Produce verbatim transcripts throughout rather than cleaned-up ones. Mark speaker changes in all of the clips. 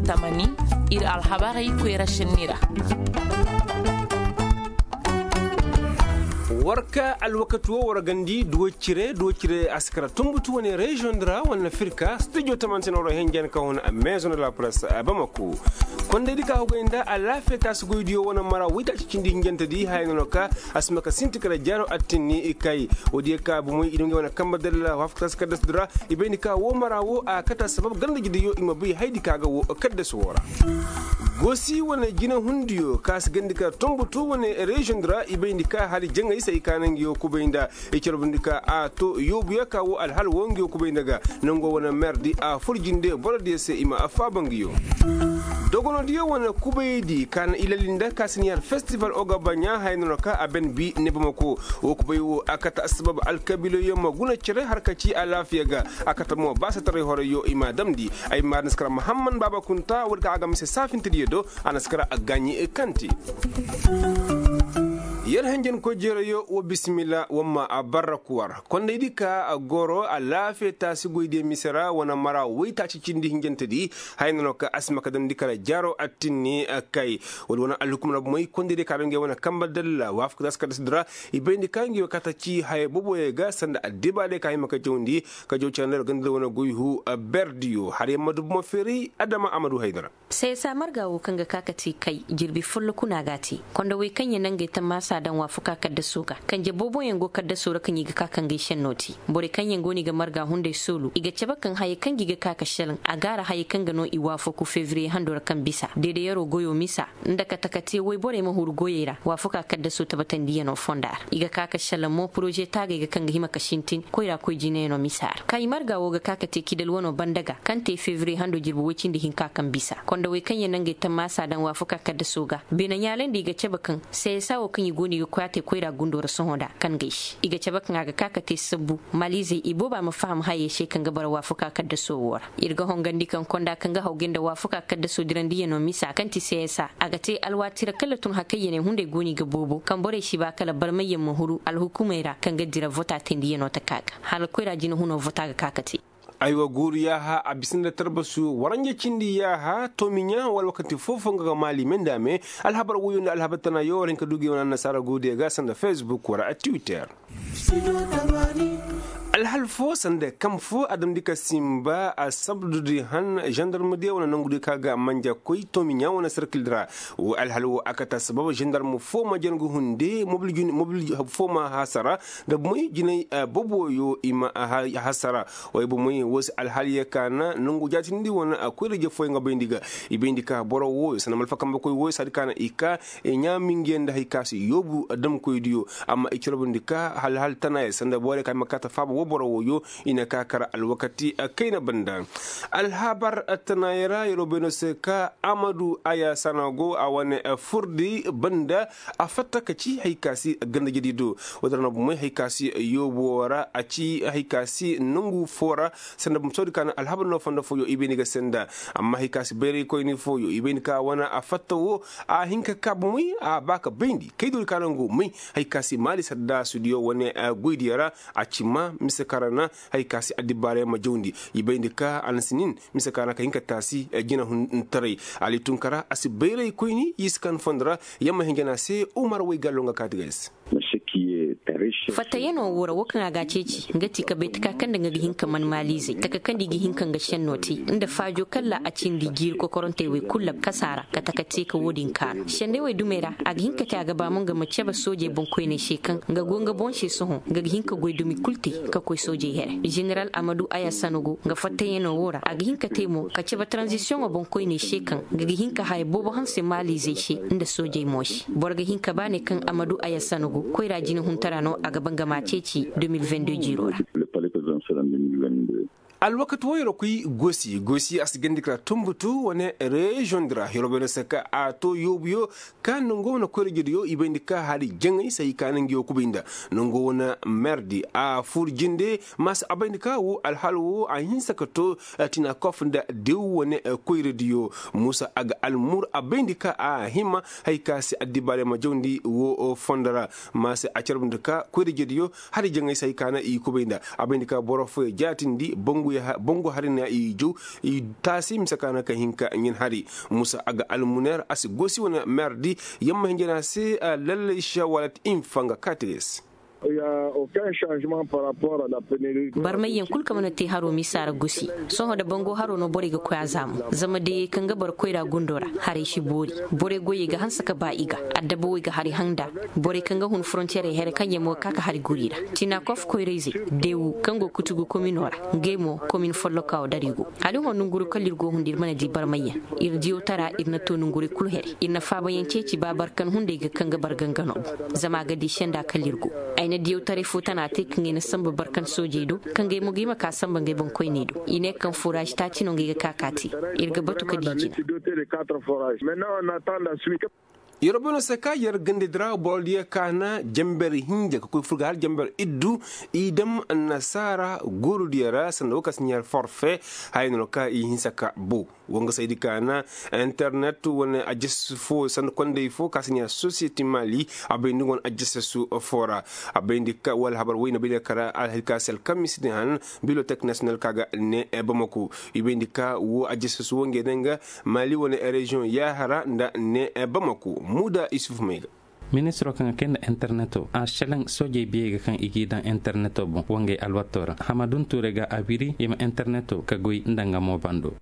Speaker 1: tamani ir alhabari kwera shinira
Speaker 2: warka alwakatu wargandi duwacire duwacire askara tumbutu wani region dra wana firka studio tamantin oro hengen ka wona maison de la presse Bamako konde dika hogenda ala feta sugoidio wana mara wita cicindi ngenta di hayno ka asmaka sintikara jaro atini ikai wodi ka bu moy idonge wana kamba dalla wafta skada dra ibeni ka wo mara wo a kata sabab ganda gidiyo imabi haydi kaga wo kadda suwara gosi wana gina hundiyo kas gandika tumbutu wana region dra ibeni ka hali jenga isa ikanan yo kubinda ikirobindika a to yobu ya kawo alhal wongiyo kubindaga nango wana merdi a furjinde borode se ima afabangiyo dogono diyo wana kubaydi kan ilalinda kasiniyar festival oga banya haynoka aben bi ne Bamako o kubayo akata asbab alkabilo yoma guna cire harkaci alafiya ga akata mo basa tare hore yo ima damdi ay mar naskara muhammad baba kunta wadka aga mise safin tidiyo anaskara aganyi kanti yar hangen ko jerayo wa bismillah wamma abarakuwar konde dika goro alafe ta sigoide misera wana mara waita cikin di hingenta di hayno ka asma kadam dikala jaro attinni akai wana alhukum rab moy konde dika range wana kamba dalla wafka das kada sidra ibendi kangi wakata ci hay bobo e ga sanda adiba de kay maka jondi ka jo channel gandal wana goyhu berdio hare madu mo feri adama amadou haydara
Speaker 3: sai samar gawo kanga kakati kai jirbi fullu kuna gati konde we kanye nange ta masa dan wafuka kadda suka kan je bobo yango kadda sura kan yiga kakan gaishen noti bore kan yango ni ga marga hunde sulu iga ceba kan haye kan giga kaka shalin a gara haye kan gano iwafo ku fevrier handor kan bisa dede yaro goyo misa nda ka takate wai bore ma hur goyera wafuka kadda su tabatan diya no fonda iga kaka shalan mo projet taga iga kan hima kashintin ko ira ko jine no misar kai marga wo ga kaka te kidal wono bandaga kan te fevrier hando jirbu wacin da hin kakan bisa konda wai kan yanange ta masa dan wafuka kadda suga bena nyalen diga ceba kan sai sawo kan yi goni kwate koira gundor sonhoda kan gaish iga cebak ngaga kakate sabu malize ibo ba mu faham haye she kan gabar wafuka kadda sowor irga hongandi kan konda kan ga hawgenda wafuka kadda so dirandi no misa kan ti sesa aga te alwatira kalatun hakayene hunde goni ga bobo kan bore shi ba kala barmayyan muhuru alhukumaira kan ga dira vota tendiye no ta kaga hal koira jinu huno vota ga kakate
Speaker 2: aywa guri ya ha abisin da tarbasu waranje cindi ya ha tominya wal wakati fofo ga mali mendame alhabar wuyun alhabatana yo ren ka dugi wana nasara gode ga sanda facebook wara a twitter alhal fo sanda kam fo adam dika simba a sabdudi han gendarme de wana nangudi kaga manja koy tominya wana circle dra wa alhal wo akata sababa gendarme fo ma jengu hunde mobil juni mobil fo ma hasara da moy jinay bobo yo ima hasara way bo moy wos alhaliya kana nungu jatindi wona akwere je foy nga bendiga ibendika boro wo sana malfa kamba koy wo sadikana ika e nyami ngenda hikasi yobu adam koy diyo amma ikirobindika hal hal tanaye sanda bore kay makata fabo wo boro wo yo ina kakara alwakati kaina banda alhabar atanayra yorobeno seka amadu aya sanago awane furdi banda afatta kaci hikasi ganda jedido wadana bu moy hikasi yobu wara aci hikasi nungu fora sanda bum sodi kana alhabar no fanda fo yo ibeni ga senda amma hikasi bere ko ni fo yo ibeni ka wana afatta wo a hinka kabumi a baka bendi kaydo kanango mi hikasi mali sadda studio wane guidiyara a cima mise karana hikasi adibare ma jondi ibeni ka ansinin mise kana ka hinka tasi gina hun tare ali tunkara asi bere ko ni yiskan fondra yamma hingana se umar way galonga katigas
Speaker 3: fata yano wora wakan aga ceci ngati ka bet ka kan daga hinka man malize taka kan digi hinka ga shan noti inda fajo kalla a cin digir ko koronte we kullab kasara ka taka ce ka wodin ka shande we dumera aga hinka ta ga ba mun ga mace ba soje bon koy ne shekan ga gonga bon she soho ga hinka goy dumi kulti ka koy soje here general amadou aya sanogo ga fata yano wora aga hinka temo ka ce ba transition bon koy ne shekan ga hinka hay bobo hanse malize she inda soje moshi borga hinka bane kan amadou aya sanogo koy rajini huntara no a gaban gamaceci deux mille vingt-deux jirora
Speaker 2: alwakati woyro kuy gosi gosi asgendikra tumbutu wone region dra hirobeno saka ato yobuyo kan ngo na korjedio ibendika hali jengi sai kanangi okubinda ngo na merdi a furjinde mas abendika wo alhalu a hinsaka to tina kofnda dew wone koyredio musa aga almur abendika a hima haykasi adibale ma jondi wo fondara mas a charbundika korjedio hali jengi sai kana i kubinda abendika borofo jatindi bongu bongo ya bongo hari na ijo i tasim sakana ka hinka nyin hari musa aga almuner as gosi wana merdi yamma hinjana se lalle isha walat infanga katres.
Speaker 4: Il n'y a aucun changement par rapport à la pénurie.
Speaker 3: Barmayen kul kamana te haro misara gusi so da bango haro no bore ga koya zamu zama de kanga bar koira gundora hari shi bori bore goyi ga hansa ka ba iga addabo ga hari handa bore kanga hun frontiere here kanye mo kaka hari gurira tina kof koireze dewu kango kutugo kominora ngemo komin follo kaw darigo ali hon nguru kalir go hundir mana di barmayen ir diyo tara irna to nguri kul here irna faba yanceci babar kan hunde ga kanga bar gangano zama ga di shenda kalirgo na diyo tare futa na te kinge na samba barkan soje do kange mugi maka samba ngai bon koy ne do ine kan forage ta ci no ngai kakati irga batu ka dijina
Speaker 4: maintenant on attend la suite.
Speaker 2: Yorobano saka yar gande dra boldiya kana jamber hinja ko furgal jamber iddu idam nasara guru diara sando kas nyar forfait hayno ka i hinsaka bu wonga saydi kana internet wona ajess fo san konde fo kas nyar society mali abendi gon ajess su fora abendi ka wal habar wayna be kara al hilkasel kamisni han bibliothèque nationale kaga ne bamako ibendi ka wo ajess su wonge denga mali wona region yahara nda ne bamako muda isuf mega
Speaker 5: ministro kan ken interneto a shelang soje biega kan igida interneto bon wange alwatora hamadun turega abiri yema interneto ka goy ndanga mo bando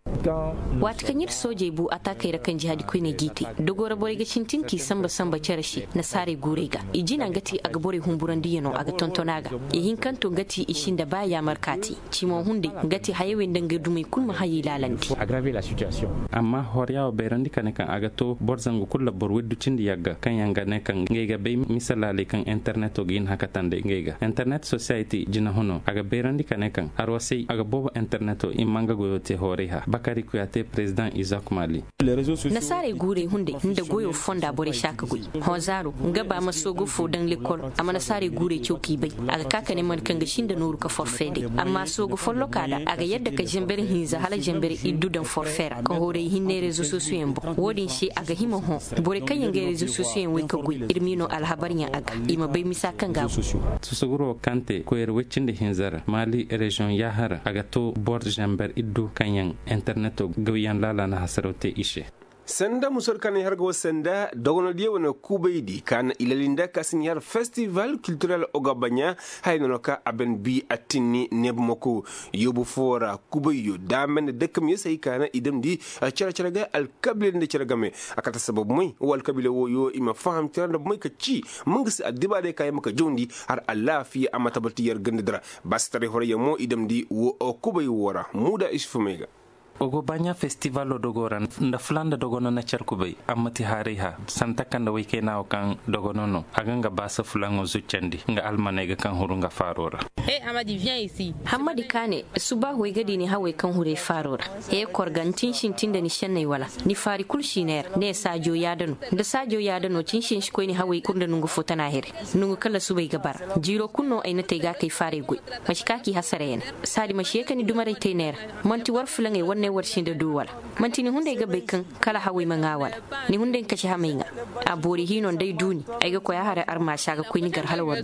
Speaker 3: wat kanyir soje bu ataka ira kan jihadi ko ne giti dogora bore ga cintinki samba samba cershi na sare gurega ijina ngati aga bore humburandi yeno aga tontonaga e hinkanto ngati ishinda baya markati cimo hunde ngati hayewe ndanga dumai kulma hayi lalandi
Speaker 5: aggraver la situation amma horiya berandi kan kan aga to borzangu kulla bor weddu cindi yagga kan yanga ne kan ngega be misalale kan internet o gin hakatande ngega internet society jina hono aga berandi kan kan arwasi aga bobo internet o imanga goyote horeha bakari kuyate president Isaac Mali
Speaker 3: nasare gure hunde nda goyo fonda bore shaka goy hozaro ngaba masogo fo dan lekol amma nasare gure choki bai aga kaka ne man kan gashin da nuru ka forfait amma sogo follo kada aga yadda ka jembere hinza hala jembere iddu dan forfait ko hore hinne rezo sociaux mbo wodin shi aga himo ho bore kan yenge rezo sociaux wi ka goy irmino alhabarnya aga ima bai misa kan ga
Speaker 5: susuguro kante ko er weccinde hinzara Mali region yahara aga to bord jamber iddu kanyan internet gawiyan lala na hasarote ishe
Speaker 2: sanda musor kan hargo sanda dogono dia wona kubaydi kan ilalinda kasin yar festival culturel ogabanya hayno ka aben bi atini nebmoko yobu fora kubayo damen dekam yesay kana idem di cara cara ga al kabile de cara game akata sabab moy wal kabile wo yo ima faham tiranda moy ka ci mangsi adiba de kay maka jondi har allah fi amata balti yar gandra bastare hore mo idem di wo kubayo wora muda isfumega
Speaker 5: ogo banya festival dogoran nda flanda dogono na charkubay amati hariha santa kanda wike naw kan dogono no aganga basa fulango zuccandi nga almanega kan hurunga farora
Speaker 1: hey amadi viens ici
Speaker 3: hamadi kane suba hoy gadi ni hawe kan hure farora e korgantin shintinda ni shannai wala ni fari kulshiner ne sajo yadano da sajo yadano cinshin shi ko ni hawe kunda nungu fotana here nungu kala subay gabar jiro kunno ay na tega kai fare goy mashikaki hasarena sadi mashiyeka ni dumare tener manti war fulangai wanne warshin da duwala mantini hunde ga bekan kala hawi mangawala ni hunde kashi hamainga abori hinon dai duni ai ga koya hare arma shaga ko ni gar halwar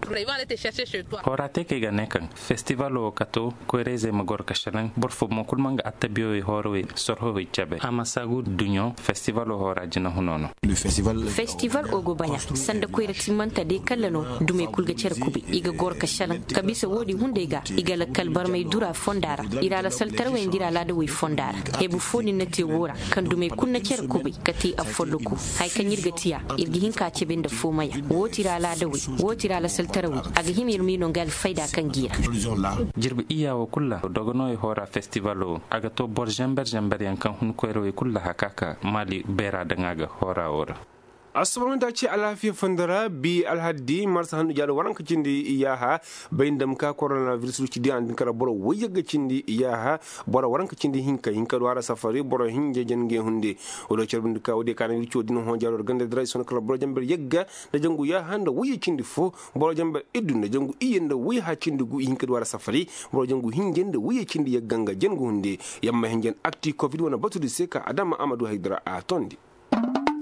Speaker 5: horate ke ga nekan festival o kato ko reze magor kashalan borfo mo kulmanga attabiyo horwe sorho chabe amasagu dunyo festival o horajina hunono
Speaker 6: le festival
Speaker 3: festival o go banya sanda ko irati manta de kallano dume kulga cer kubi iga gor kashalan kabisa wodi hunde ga iga la kalbar mai dura fondara ira la saltarwe indira la da wi fondara hebu foni na te wora kan dume kunna cer kubi kati afoluku hay kan yirgatiya irgi hinka ce benda fomaya wotira la dawi wotira la saltarawi aga himir mino gal faida kan gira
Speaker 5: jirbi iya wa kulla dogono e hora festivalo aga to bor jamber jamber yan kan hun koyro e kulla hakaka Mali bera dangaga hora ora
Speaker 2: asubran ta ce alafiya fandara bi alhaddi marsa hannu jalo waran kacin da iyaha bayin da muka coronavirus ci da an kara boro waye gacin da iyaha boro waran kacin da hinka hinka wara safari boro hinje jenge hunde odo cerbin ka wode kana wi chodin hon jalo gande drai son kala boro jamber yegga da jangu ya handa waye cin da fo boro jamber idun da jangu iyen da waye ha cin da gu hinka wara safari boro jangu hinjen da waye cin da yegganga jangu hunde yamma hinjen akti covid wana batu de seka adama amadou haidara a tondi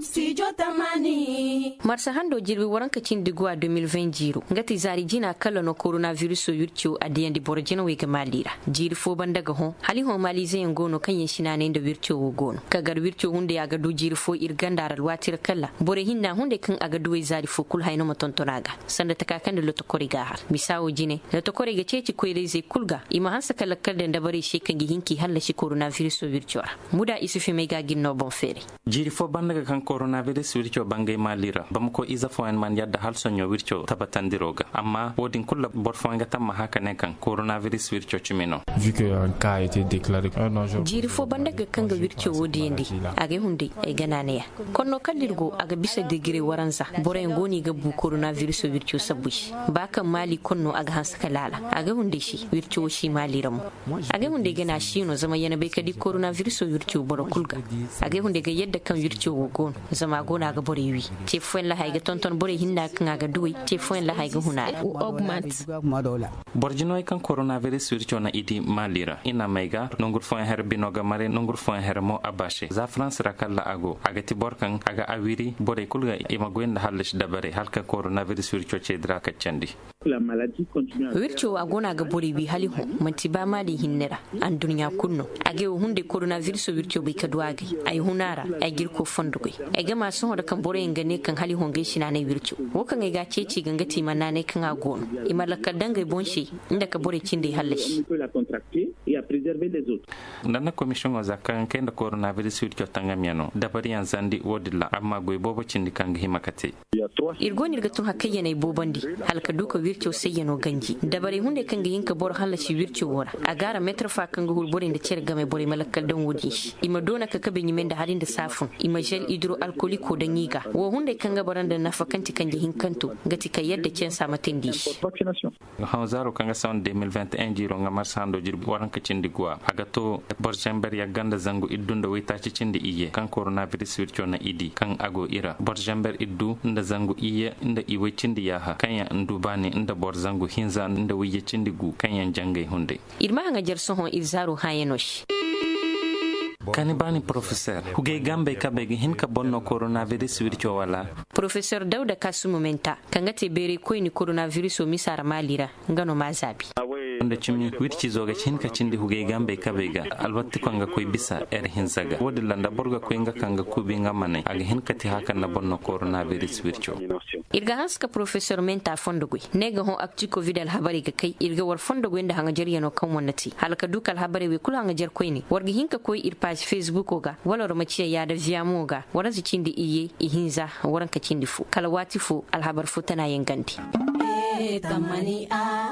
Speaker 6: Studio Tamani.
Speaker 3: Marsa hando jirbi waranka cin digwa deux mille vingt jiro ngati zari jina kala no coronavirus yurcio adiyan di borjina we gamalira jiri fo bandaga hon hali hon mali zai ngono kan yin shinane da wircio wo gono kagar wircio hunde aga du jiri fo irgandara watir kala bore hinna hunde kan aga du zari fo kul hayno matontonaga sanda takakan da loto koriga har misawo jine loto koriga ceci ko reze kulga ima hansa kala kala da bare shi kan gihinki halla shi coronavirus yurcio muda isu fi mega ginno bon fere
Speaker 5: jiri fo bandaga kan coronavirus wirco bangay malira bamko iza fo en man yadda hal sonyo wirco tabatandiroga amma wodin kulla borfo nga tamma haka ne kan coronavirus wirco chimeno
Speaker 7: vu que un cas a été déclaré un jour
Speaker 3: jiri fo bandaga kanga wirco wodi yandi age hunde e ganane ya konno kaldirgo aga bisa degré waranza bore ngoni ga bu coronavirus wirco sabushi baka mali konno aga hansa kalala aga hunde shi wirco shi maliram aga hunde gana shi no zama yana bai kadi coronavirus wirco boro kulga aga hunde ga yadda kan wirco wogon zama gona ga bore wi te fuen la hayga tonton bore hinna kan ga duwi te fuen la hayga hunala augment
Speaker 5: borjino kan coronavirus wirco na idi malira ina maiga nongur fuen herbino ga mare nongur fuen hermo abashe za france rakalla ago agati borkan aga awiri bore kulga ima gwenda halish dabare halka coronavirus wirco ce dra kaccandi
Speaker 8: la maladie continue
Speaker 3: wirco agona ga bore wi hali ho manti ba mali hinnera an dunya kunno age hunde coronavirus wirco bai kadwagi ay hunara ay girko fondugo ay ga masu hoda kan bore ngane kan hali honge shi na ne wirco wokan ga ceci gangati manane kan agono imalaka danga bonshi inda ka bore cinde halashi
Speaker 8: la contracter et à préserver les autres
Speaker 5: nana commission oza kan kenda coronavirus wirco tangamiano dabari yan zandi wodilla amma goy bobo cindi kan himakate
Speaker 3: irgoni ga tun hakayya ne bobandi halka duka wirco sai yano ganji dabari hunde kan ga yinka bor halashi wirco wora agara metra fa kan ga hulbore da cer game bore malakal dan wodi ima dona ka kabe nyimen da halin da safun ima gel hydroalcoolique da nyiga wo hunde kan ga baranda nafakanti kan ga hinkanto gati ka yadda cen sa matindi
Speaker 5: hanzaro kan ga son deux mille vingt et un jiro nga marsando jirbi waran ka cindi gwa agato borjember ya ganda zangu iddunda wita ci cindi iye kan coronavirus wirco na idi kan ago ira borjember iddu nda zangu iye nda iwe cindi yaha kanya ndubani nda bor zangu hinza nda wiye cindi gu kanya jangay hunde
Speaker 3: irma nga jerso hon izaro hayenosh
Speaker 5: kani bani professeur hugay gambe kabe hin ka bonno coronavirus wirco wala
Speaker 3: professeur Dauda Kasumu Menta kangate bere ko ni coronavirus o misara malira ngano mazabi
Speaker 5: wanda cimi wirci zoga hin ka cindi hugay gambe kabe ga albatti ko nga koy bisa er hinzaga wodi landa borga ko nga kanga kubi ngamane aga hin kati hakan na bonno coronavirus wirco
Speaker 3: irga haska professeur Menta fondogui nega hon akti covid al habari ga kai irga war fondogo inda hanga jariyano kan wonnati halka dukal habari we kula hanga jar koyni wargi hinka koy ir page facebook ga wala ro maciya ya da viamo ga waran cindi iye ihinza waran ka cindi fu kala wati fu al habar fu tana yenganti
Speaker 6: Eh, Tamani a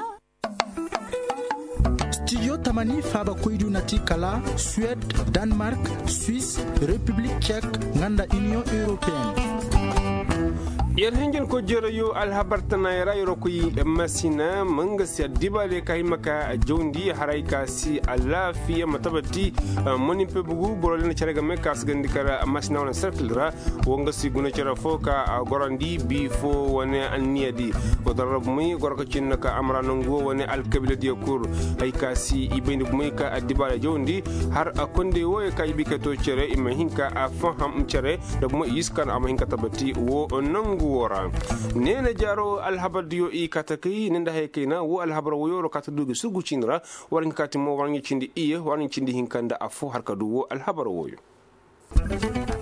Speaker 9: Studio Tamani faba koydu nati kala Suède, Danemark, Suisse, République tchèque, nganda Union européenne.
Speaker 2: yar hingin ko jero yo alhabartana yara yoro koy masina manga si dibale kay maka jondi haray ka si alafiya matabati moni pe bugu borolena cerega me kas gandi kara masina wona circle ra wonga si guna cera foka gorandi bi fo wone anniyadi o darab muy gorko cinna ka amrano ngo wone alkabila di kur ay ka si ibeni muy ka dibale jondi har akonde wo kay bi ka to cere ima hinka a faham cere da mo yiskan am hinka tabati wo nangu wora nena jaro alhabar diyo i kataki ninda hekena wo alhabar wo yoro katadugi sugu cinra warin kati mo warin cindi iye warin cindi hinkanda afo harkadu wo alhabar woyo